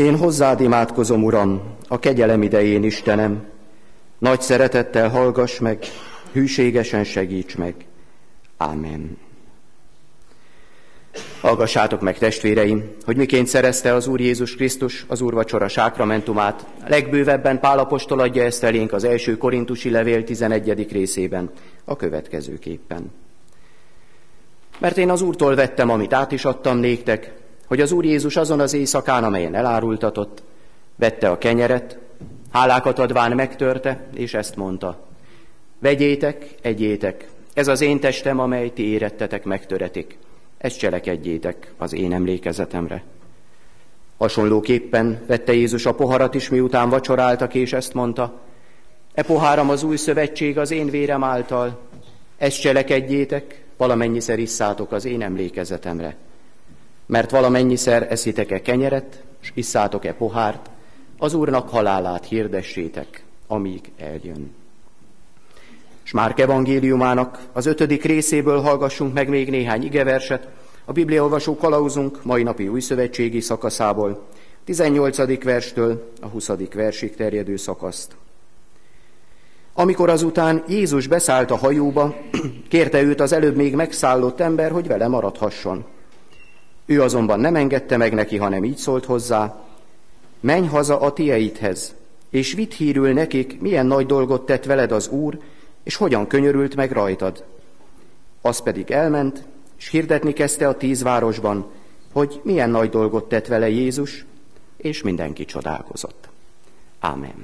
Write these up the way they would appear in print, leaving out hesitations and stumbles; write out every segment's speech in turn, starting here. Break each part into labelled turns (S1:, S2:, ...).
S1: Én hozzád imádkozom, Uram, a kegyelem idején, Istenem. Nagy szeretettel hallgass meg, hűségesen segíts meg. Ámen. Hallgassátok meg, testvéreim, hogy miként szerezte az Úr Jézus Krisztus az úrvacsora sákramentumát. Legbővebben Pál apostol adja ezt elénk az első korintusi levél 11. részében, a következőképpen. Mert én az Úrtól vettem, amit át is adtam néktek, hogy az Úr Jézus azon az éjszakán, amelyen elárultatott, vette a kenyeret, hálákat adván megtörte, és ezt mondta: vegyétek, egyétek, ez az én testem, amely ti érettetek megtöretik. Ezt cselekedjétek az én emlékezetemre. Hasonlóképpen vette Jézus a poharat is, miután vacsoráltak, és ezt mondta: e poháram az új szövetség az én vérem által. Ezt cselekedjétek, valamennyiszer isszátok az én emlékezetemre. Mert valamennyiszer eszitek-e kenyeret, és isszátok-e pohárt, az Úrnak halálát hirdessétek, amíg eljön. És Márk evangéliumának az 5. részéből hallgassunk meg még néhány igeverset, a bibliaolvasó kalauzunk mai napi újszövetségi szakaszából, 18. verstől a 20. versig terjedő szakaszt. Amikor azután Jézus beszállt a hajóba, kérte őt az előbb még megszállott ember, hogy vele maradhasson. Ő azonban nem engedte meg neki, hanem így szólt hozzá: menj haza a tieidhez, és vidd hírül nekik, milyen nagy dolgot tett veled az Úr, és hogyan könyörült meg rajtad. Az pedig elment, és hirdetni kezdte a 10 városban, hogy milyen nagy dolgot tett vele Jézus, és mindenki csodálkozott. Ámen.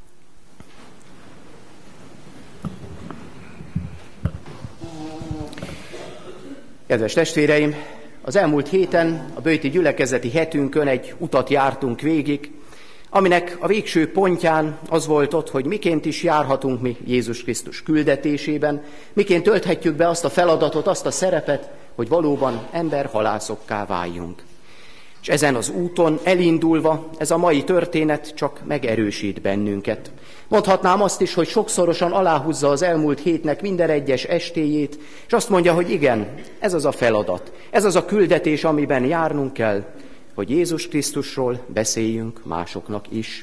S1: Kedves testvéreim, az elmúlt héten, a böjti gyülekezeti hetünkön egy utat jártunk végig, aminek a végső pontján az volt ott, hogy miként is járhatunk mi Jézus Krisztus küldetésében, miként tölthetjük be azt a feladatot, azt a szerepet, hogy valóban emberhalászokká váljunk. És ezen az úton elindulva ez a mai történet csak megerősít bennünket. Mondhatnám azt is, hogy sokszorosan aláhúzza az elmúlt hétnek minden egyes estéjét, és azt mondja, hogy igen, ez az a feladat, ez az a küldetés, amiben járnunk kell, hogy Jézus Krisztusról beszéljünk másoknak is.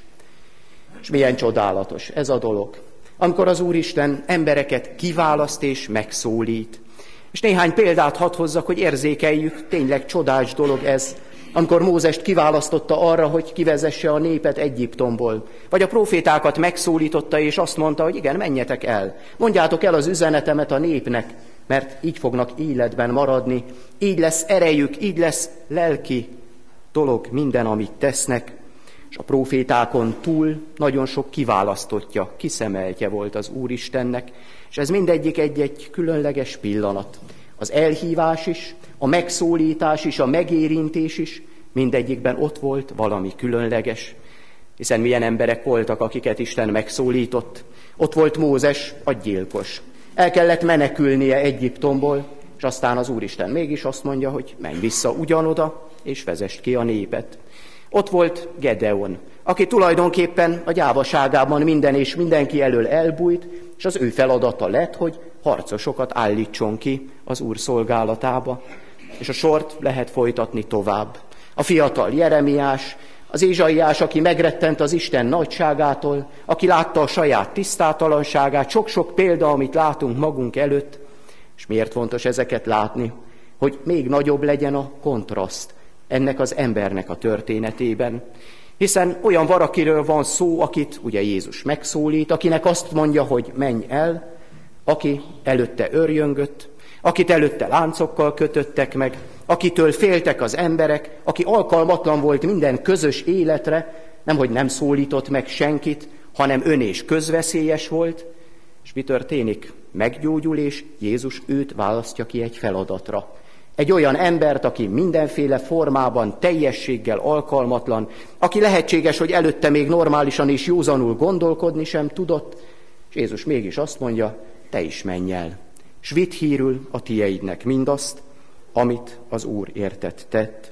S1: És milyen csodálatos ez a dolog, amikor az Úristen embereket kiválaszt és megszólít. És néhány példát hadd hozzak, hogy érzékeljük, tényleg csodás dolog ez, amikor Mózest kiválasztotta arra, hogy kivezesse a népet Egyiptomból. Vagy a profétákat megszólította, és azt mondta, hogy igen, menjetek el, mondjátok el az üzenetemet a népnek, mert így fognak életben maradni, így lesz erejük, így lesz lelki dolog minden, amit tesznek. És a profétákon túl nagyon sok kiválasztottja, kiszemeltje volt az Úristennek, és ez mindegyik egy-egy különleges pillanat. Az elhívás is, a megszólítás is, a megérintés is, mindegyikben ott volt valami különleges, hiszen milyen emberek voltak, akiket Isten megszólított. Ott volt Mózes, a gyilkos. El kellett menekülnie Egyiptomból, és aztán az Úristen mégis azt mondja, hogy menj vissza ugyanoda, és vezest ki a népet. Ott volt Gedeon, aki tulajdonképpen a gyávaságában minden és mindenki elől elbújt, és az ő feladata lett, hogy harcosokat állítson ki az Úr szolgálatába. És a sort lehet folytatni tovább. A fiatal Jeremiás, az Ézsaiás, aki megrettent az Isten nagyságától, aki látta a saját tisztátalanságát, sok-sok példa, amit látunk magunk előtt. És miért fontos ezeket látni? Hogy még nagyobb legyen a kontraszt ennek az embernek a történetében. Hiszen olyan valakiről van szó, akit ugye Jézus megszólít, akinek azt mondja, hogy menj el, aki előtte örjöngött, akit előtte láncokkal kötöttek meg, akitől féltek az emberek, aki alkalmatlan volt minden közös életre, nemhogy nem szólított meg senkit, hanem ön és közveszélyes volt. És mi történik? Meggyógyul, és Jézus őt választja ki egy feladatra. Egy olyan embert, aki mindenféle formában, teljességgel alkalmatlan, aki lehetséges, hogy előtte még normálisan és józanul gondolkodni sem tudott, és Jézus mégis azt mondja, te is menj el, s vidd hírül a tieidnek mindazt, amit az Úr érted tett.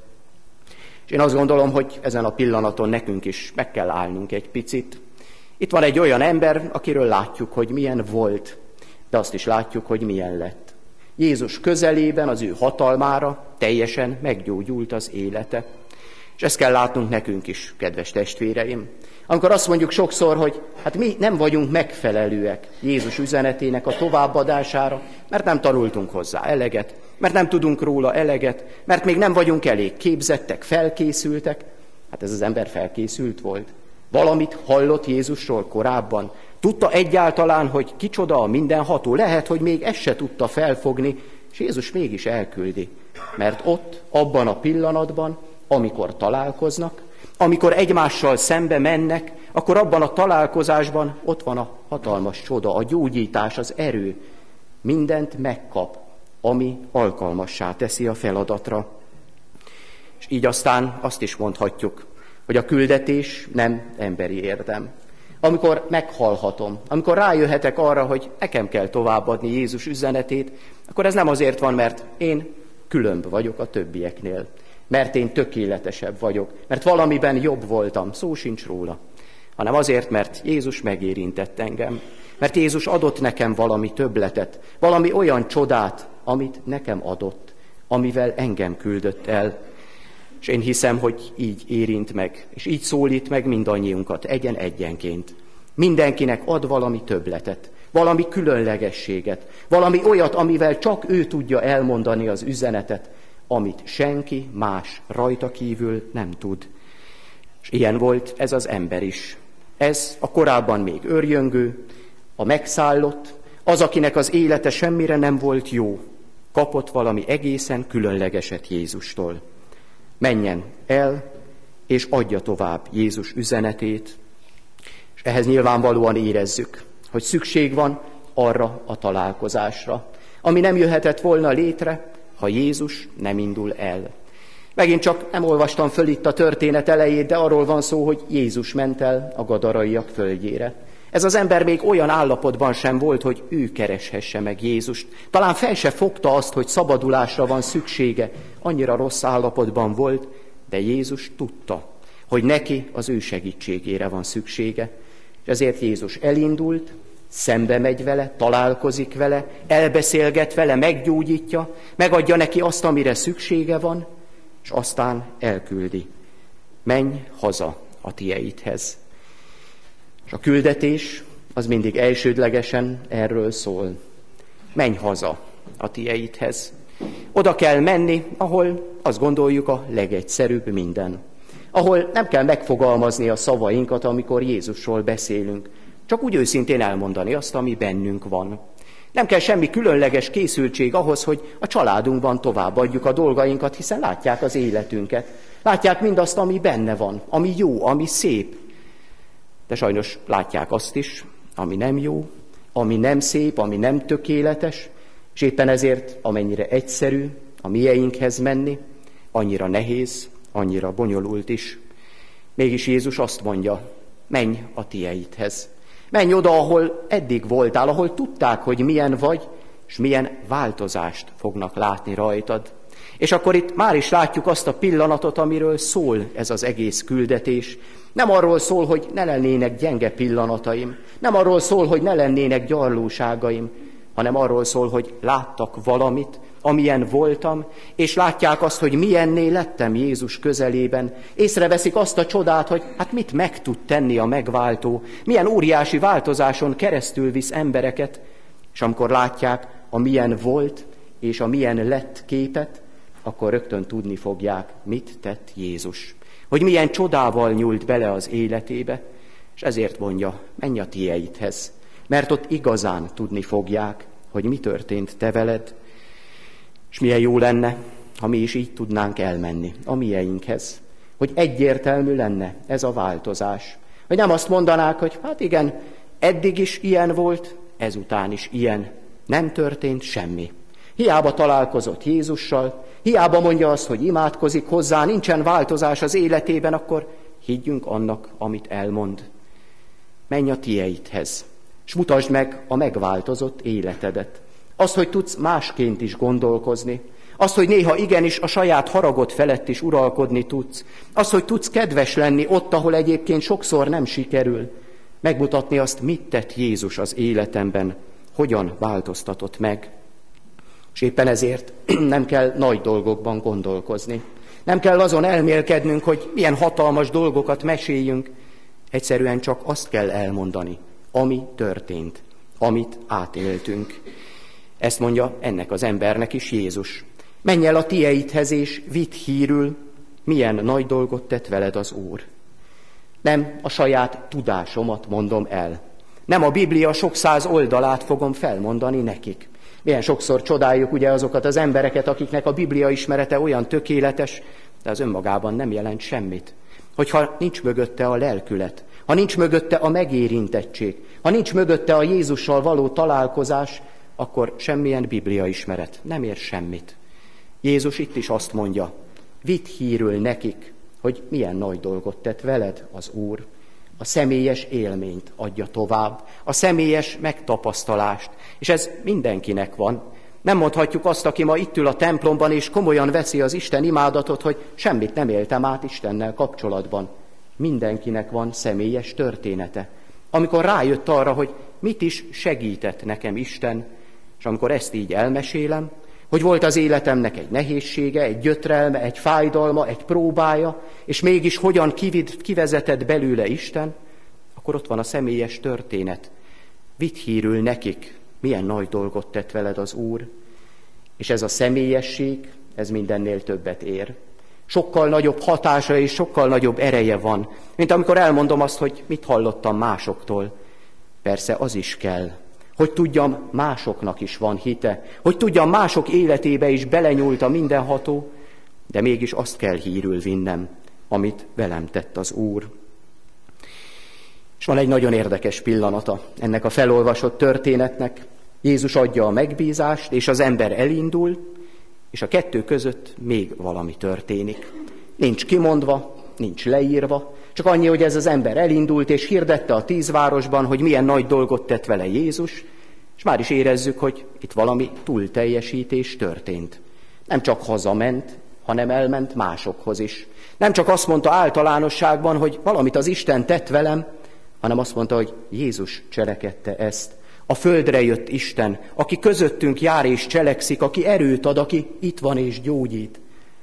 S1: És én azt gondolom, hogy ezen a pillanaton nekünk is meg kell állnunk egy picit. Itt van egy olyan ember, akiről látjuk, hogy milyen volt, de azt is látjuk, hogy milyen lett. Jézus közelében, az ő hatalmára teljesen meggyógyult az élete. És ezt kell látnunk nekünk is, kedves testvéreim. Amikor azt mondjuk sokszor, hogy hát mi nem vagyunk megfelelőek Jézus üzenetének a továbbadására, mert nem tanultunk hozzá eleget, mert nem tudunk róla eleget, mert még nem vagyunk elég képzettek, felkészültek. Hát ez az ember felkészült volt. Valamit hallott Jézusról korábban. Tudta egyáltalán, hogy kicsoda a mindenható. Lehet, hogy még ezt se tudta felfogni, és Jézus mégis elküldi. Mert ott, abban a pillanatban, amikor találkoznak, amikor egymással szembe mennek, akkor abban a találkozásban ott van a hatalmas csoda, a gyógyítás, az erő. Mindent megkap, ami alkalmassá teszi a feladatra. És így aztán azt is mondhatjuk, hogy a küldetés nem emberi érdem. Amikor meghallhatom, amikor rájöhetek arra, hogy nekem kell továbbadni Jézus üzenetét, akkor ez nem azért van, mert én különb vagyok a többieknél, mert én tökéletesebb vagyok, mert valamiben jobb voltam, szó sincs róla, hanem azért, mert Jézus megérintett engem, mert Jézus adott nekem valami többletet, valami olyan csodát, amit nekem adott, amivel engem küldött el. És én hiszem, hogy így érint meg, és így szólít meg mindannyiunkat egyenként. Mindenkinek ad valami többletet, valami különlegességet, valami olyat, amivel csak ő tudja elmondani az üzenetet, amit senki más rajta kívül nem tud. És ilyen volt ez az ember is. Ez a korábban még őrjöngő, a megszállott, az, akinek az élete semmire nem volt jó, kapott valami egészen különlegeset Jézustól. Menjen el, és adja tovább Jézus üzenetét, és ehhez nyilvánvalóan érezzük, hogy szükség van arra a találkozásra, ami nem jöhetett volna létre, ha Jézus nem indul el. Megint csak nem olvastam föl itt a történet elejét, de arról van szó, hogy Jézus ment el a gadaraiak földjére. Ez az ember még olyan állapotban sem volt, hogy ő kereshesse meg Jézust. Talán fel se fogta azt, hogy szabadulásra van szüksége. Annyira rossz állapotban volt, de Jézus tudta, hogy neki az ő segítségére van szüksége. És ezért Jézus elindult, szembe megy vele, találkozik vele, elbeszélget vele, meggyógyítja, megadja neki azt, amire szüksége van, és aztán elküldi. Menj haza a tieidhez. És a küldetés az mindig elsődlegesen erről szól. Menj haza a tieidhez. Oda kell menni, ahol azt gondoljuk a legegyszerűbb minden. Ahol nem kell megfogalmazni a szavainkat, amikor Jézusról beszélünk. Csak úgy őszintén elmondani azt, ami bennünk van. Nem kell semmi különleges készültség ahhoz, hogy a családunkban továbbadjuk a dolgainkat, hiszen látják az életünket. Látják mindazt, ami benne van, ami jó, ami szép. De sajnos látják azt is, ami nem jó, ami nem szép, ami nem tökéletes, és éppen ezért, amennyire egyszerű a mieinkhez menni, annyira nehéz, annyira bonyolult is. Mégis Jézus azt mondja, menj a tieidhez. Menj oda, ahol eddig voltál, ahol tudták, hogy milyen vagy, és milyen változást fognak látni rajtad. És akkor itt már is látjuk azt a pillanatot, amiről szól ez az egész küldetés. Nem arról szól, hogy ne lennének gyenge pillanataim, nem arról szól, hogy ne lennének gyarlóságaim, hanem arról szól, hogy láttak valamit, amilyen voltam, és látják azt, hogy milyenné lettem Jézus közelében. Észreveszik azt a csodát, hogy hát mit meg tud tenni a megváltó, milyen óriási változáson keresztül visz embereket, és amikor látják a milyen volt és a milyen lett képet, akkor rögtön tudni fogják, mit tett Jézus. Hogy milyen csodával nyúlt bele az életébe, és ezért mondja, menj a tieidhez, mert ott igazán tudni fogják, hogy mi történt te veled, és milyen jó lenne, ha mi is így tudnánk elmenni a mieinkhez, hogy egyértelmű lenne ez a változás. Hogy nem azt mondanák, hogy hát igen, eddig is ilyen volt, ezután is ilyen, nem történt semmi. Hiába találkozott Jézussal, hiába mondja azt, hogy imádkozik hozzá, nincsen változás az életében, akkor higgyünk annak, amit elmond. Menj a tieidhez, és mutasd meg a megváltozott életedet. Azt, hogy tudsz másként is gondolkozni. Azt, hogy néha igenis a saját haragod felett is uralkodni tudsz. Azt, hogy tudsz kedves lenni ott, ahol egyébként sokszor nem sikerül. Megmutatni azt, mit tett Jézus az életemben, hogyan változtatott meg. És éppen ezért nem kell nagy dolgokban gondolkozni. Nem kell azon elmélkednünk, hogy milyen hatalmas dolgokat meséljünk. Egyszerűen csak azt kell elmondani, ami történt, amit átéltünk. Ezt mondja ennek az embernek is Jézus. Menj el a tieidhez, és vidd hírül, milyen nagy dolgot tett veled az Úr. Nem a saját tudásomat mondom el. Nem a Biblia sok száz oldalát fogom felmondani nekik. Milyen sokszor csodáljuk ugye azokat az embereket, akiknek a Biblia ismerete olyan tökéletes, de az önmagában nem jelent semmit. Hogyha nincs mögötte a lelkület, ha nincs mögötte a megérintettség, ha nincs mögötte a Jézussal való találkozás, akkor semmilyen Biblia ismeret nem ér semmit. Jézus itt is azt mondja, vidd hírül nekik, hogy milyen nagy dolgot tett veled az Úr. A személyes élményt adja tovább, a személyes megtapasztalást, és ez mindenkinek van. Nem mondhatjuk azt, aki ma itt ül a templomban, és komolyan veszi az Isten imádatot, hogy semmit nem éltem át Istennel kapcsolatban. Mindenkinek van személyes története. Amikor rájött arra, hogy mit is segített nekem Isten, és amikor ezt így elmesélem, hogy volt az életemnek egy nehézsége, egy gyötrelme, egy fájdalma, egy próbája, és mégis hogyan kivezetett belőle Isten, akkor ott van a személyes történet. Vidd hírül nekik, milyen nagy dolgot tett veled az Úr, és ez a személyesség, ez mindennél többet ér. Sokkal nagyobb hatása és sokkal nagyobb ereje van, mint amikor elmondom azt, hogy mit hallottam másoktól. Persze az is kell, hogy tudjam, másoknak is van hite, hogy tudjam, mások életébe is belenyúlt a mindenható, de mégis azt kell hírül vinnem, amit velem tett az Úr. És van egy nagyon érdekes pillanata ennek a felolvasott történetnek. Jézus adja a megbízást, és az ember elindul, és a kettő között még valami történik. Nincs kimondva, nincs leírva, csak annyi, hogy ez az ember elindult, és hirdette a 10 városban, hogy milyen nagy dolgot tett vele Jézus, és már is érezzük, hogy itt valami túlteljesítés történt. Nem csak hazament, hanem elment másokhoz is. Nem csak azt mondta általánosságban, hogy valamit az Isten tett velem, hanem azt mondta, hogy Jézus cselekedte ezt. A földre jött Isten, aki közöttünk jár és cselekszik, aki erőt ad, aki itt van és gyógyít.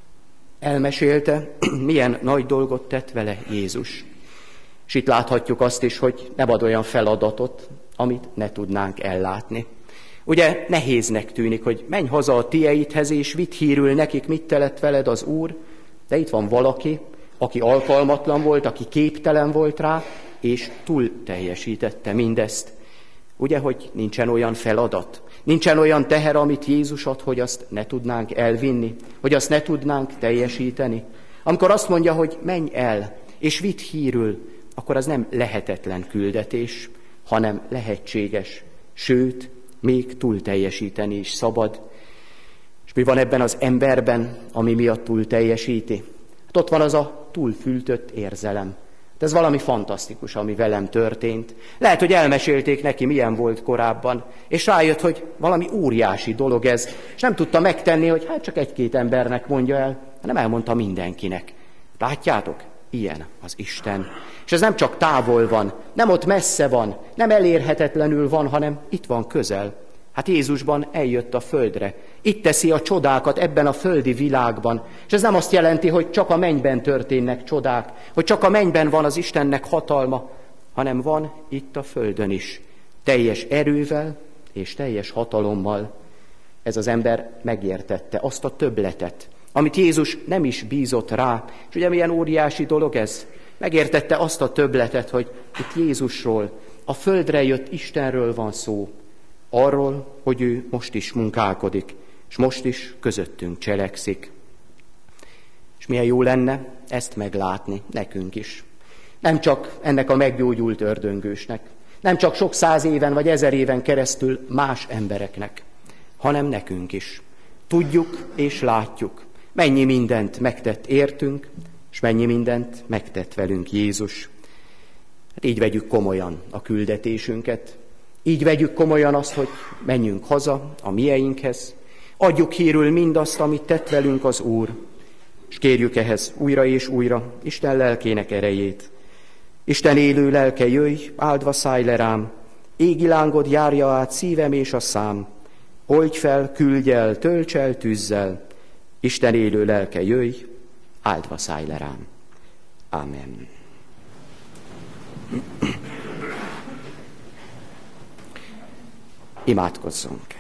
S1: Elmesélte, milyen nagy dolgot tett vele Jézus. És itt láthatjuk azt is, hogy nem ad olyan feladatot, amit ne tudnánk ellátni. Ugye nehéznek tűnik, hogy menj haza a tieidhez, és vidd hírül nekik, mit tett veled az Úr, de itt van valaki, aki alkalmatlan volt, aki képtelen volt rá, és túl teljesítette mindezt. Ugye, hogy nincsen olyan feladat, nincsen olyan teher, amit Jézus ad, hogy azt ne tudnánk elvinni, hogy azt ne tudnánk teljesíteni. Amikor azt mondja, hogy menj el, és vidd hírül, akkor az nem lehetetlen küldetés, hanem lehetséges, sőt, még túl teljesíteni is szabad. És mi van ebben az emberben, ami miatt túl teljesíti? Hát ott van az a túlfűtött érzelem. De ez valami fantasztikus, ami velem történt. Lehet, hogy elmesélték neki, milyen volt korábban, és rájött, hogy valami óriási dolog ez, és nem tudta megtenni, hogy hát csak 1-2 embernek mondja el, hanem elmondta mindenkinek. Látjátok? Ilyen az Isten. És ez nem csak távol van, nem ott messze van, nem elérhetetlenül van, hanem itt van közel. Hát Jézusban eljött a földre. Itt teszi a csodákat ebben a földi világban. És ez nem azt jelenti, hogy csak a mennyben történnek csodák, hogy csak a mennyben van az Istennek hatalma, hanem van itt a földön is. Teljes erővel és teljes hatalommal. Ez az ember megértette azt a többletet, amit Jézus nem is bízott rá. És ugye milyen óriási dolog ez? Megértette azt a többletet, hogy itt Jézusról, a földre jött Istenről van szó. Arról, hogy ő most is munkálkodik, és most is közöttünk cselekszik. És milyen jó lenne ezt meglátni nekünk is. Nem csak ennek a meggyógyult ördöngősnek, nem csak sok 100 éven vagy 1000 éven keresztül más embereknek, hanem nekünk is. Tudjuk és látjuk, mennyi mindent megtett értünk, és mennyi mindent megtett velünk Jézus. Hát így vegyük komolyan a küldetésünket, így vegyük komolyan azt, hogy menjünk haza a mieinkhez, adjuk hírül mindazt, amit tett velünk az Úr, és kérjük ehhez újra és újra Isten lelkének erejét. Isten élő lelke, jöjj, áldva szállj le rám, égi lángod járja át szívem és a szám, oldj fel, küldj el, tölts el tűzzel, Isten élő lelke, jöjj, áldva szállj le rám. Amen. Imádkozzunk.